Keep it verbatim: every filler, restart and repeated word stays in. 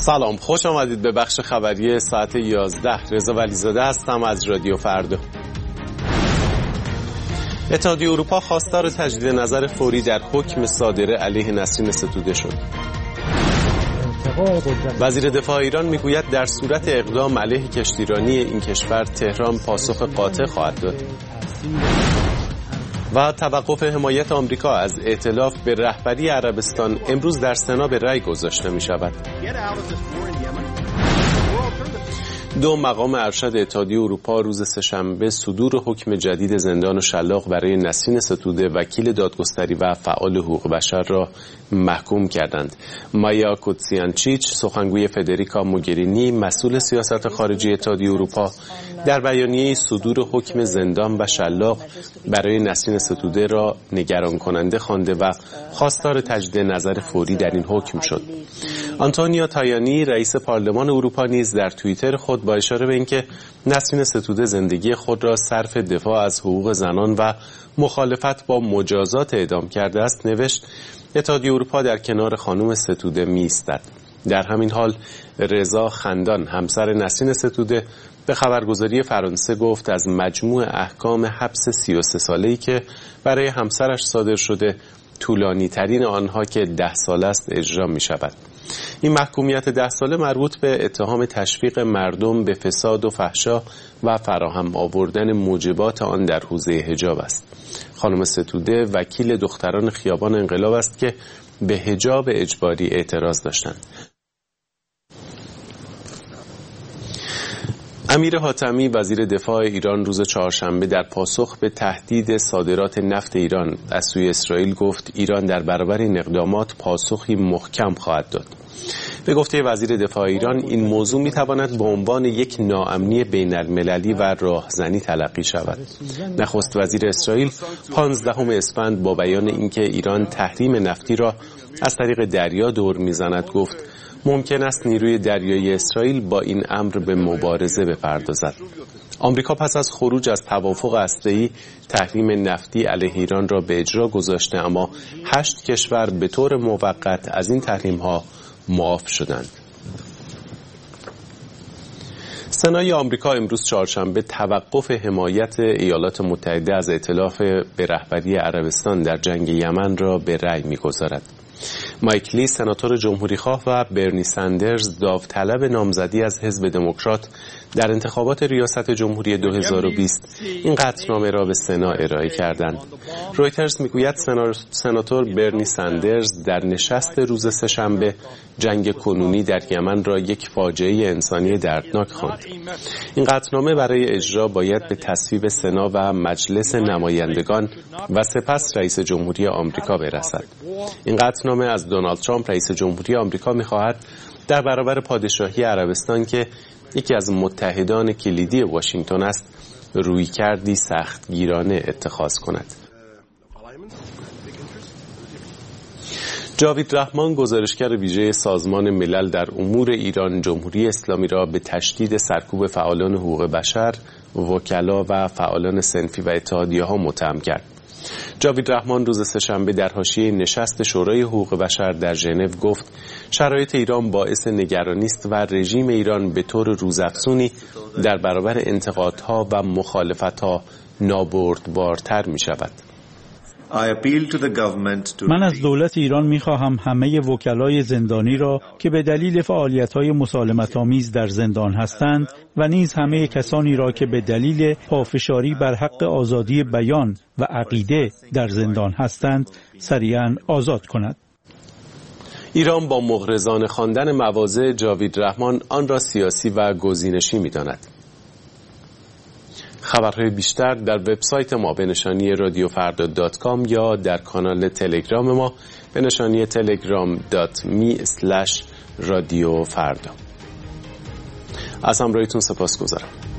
سلام، خوش آمدید به بخش خبری ساعت یازده. رضا ولیزاده هستم از رادیو فردا. اتحادیه اروپا خواستار تجدید نظر فوری در حکم صادره علیه نسرین ستوده شد. وزیر دفاع ایران میگوید در صورت اقدام علیه کشتیرانی این کشور تهران پاسخ قاطع خواهد داد. و توقف حمایت آمریکا از ائتلاف به رهبری عربستان امروز در سنا به رأی گذاشته می شود. دو مقام ارشد اتحادیه اروپا روز سه‌شنبه صدور حکم جدید زندان و شلاق برای نسرین ستوده وکیل دادگستری و فعال حقوق بشر را محکوم کردند. مایا کوتسیانچیچ، سخنگوی فدریکا موگرینی، مسئول سیاست خارجی اتحادیه اروپا، در بیانیه صدور حکم زندان و شلاق برای نسرین ستوده را نگران کننده خوانده و خواستار تجدید نظر فوری در این حکم شد. آنتونیو تایانی، رئیس پارلمان اروپا، نیز در توییتر خود با اشاره به اینکه نسرین ستوده زندگی خود را صرف دفاع از حقوق زنان و مخالفت با مجازات اعدام کرده است، نوشت اتحادیه اروپا در کنار خانم ستوده می‌ایستد. در همین حال رضا خندان، همسر نسرین ستوده، به خبرگزاری فرانسه گفت از مجموع احکام حبس سی و سه ساله‌ای که برای همسرش صادر شده، طولانی ترین آنها که ده سال است اجرا می شود. این محکومیت ده ساله مربوط به اتهام تشویق مردم به فساد و فحشا و فراهم آوردن موجبات آن در حوزه حجاب است. خانم ستوده وکیل دختران خیابان انقلاب است که به حجاب اجباری اعتراض داشتند. امیر حاتمی، وزیر دفاع ایران، روز چهارشنبه در پاسخ به تهدید صادرات نفت ایران از سوی اسرائیل گفت ایران در برابر این اقدامات پاسخی محکم خواهد داد. به گفته وزیر دفاع ایران، این موضوع میتواند به عنوان یک ناامنی بین المللی و راهزنی تلقی شود. نخست وزیر اسرائیل پانزدهم اسفند با بیان اینکه ایران تحریم نفتی را از طریق دریا دور میزند گفت ممکن است نیروی دریایی اسرائیل با این امر به مبارزه بپردازد. آمریکا پس از خروج از توافق هسته‌ای تحریم نفتی علیه ایران را به اجرا گذاشته، اما هشت کشور به طور موقت از این تحریم‌ها معاف شدند. سنای آمریکا امروز چهارشنبه توقف حمایت ایالات متحده از ائتلاف به رهبری عربستان در جنگ یمن را به رأی می‌گذارد. مایک لی، سناتور جمهوریخواه، و برنی سندرز، داوطلب نامزدی از حزب دموکرات در انتخابات ریاست جمهوری دو هزار و بیست، این قطعنامه را به سنا ارائه کردند. رویترز میگوید سناتور برنی سندرز در نشست روز سه‌شنبه جنگ کنونی در یمن را یک فاجعه انسانی دردناک خواند. این قطعنامه برای اجرا باید به تصویب سنا و مجلس نمایندگان و سپس رئیس جمهوری آمریکا برسد. این قطعنامه از دونالد ترامپ رئیس جمهوری آمریکا می‌خواهد در برابر پادشاهی عربستان که یکی از متحدان کلیدی واشنگتن است، رویکردی سختگیرانه اتخاذ کند. جاوید رحمان، گزارشگر ویژه سازمان ملل در امور ایران جمهوری اسلامی، را به تشدید سرکوب فعالان حقوق بشر، وکلا و فعالان صنفی و اتحادیه‌ها متهم کرد. جاوید رحمان روز سه‌شنبه در حاشیه نشست شورای حقوق بشر در ژنو گفت شرایط ایران باعث نگرانی است و رژیم ایران به طور روزافزونی در برابر انتقادها و مخالفتها نابردبارتر می شود. من از دولت ایران می‌خواهم همه وکلای زندانی را که به دلیل فعالیت‌های مسالمت‌آمیز در زندان هستند و نیز همه کسانی را که به دلیل پافشاری بر حق آزادی بیان و عقیده در زندان هستند سریعاً آزاد کند. ایران با مغرضانه خواندن مواضع جاوید رحمان آن را سیاسی و گزینشی می‌داند. خبرهای بیشتر در وبسایت ما به نشانی رادیو فردا دات کام یا در کانال تلگرام ما به نشانی تلگرام دات می اسلش رادیو فردا. از همراهیتون سپاس گذارم.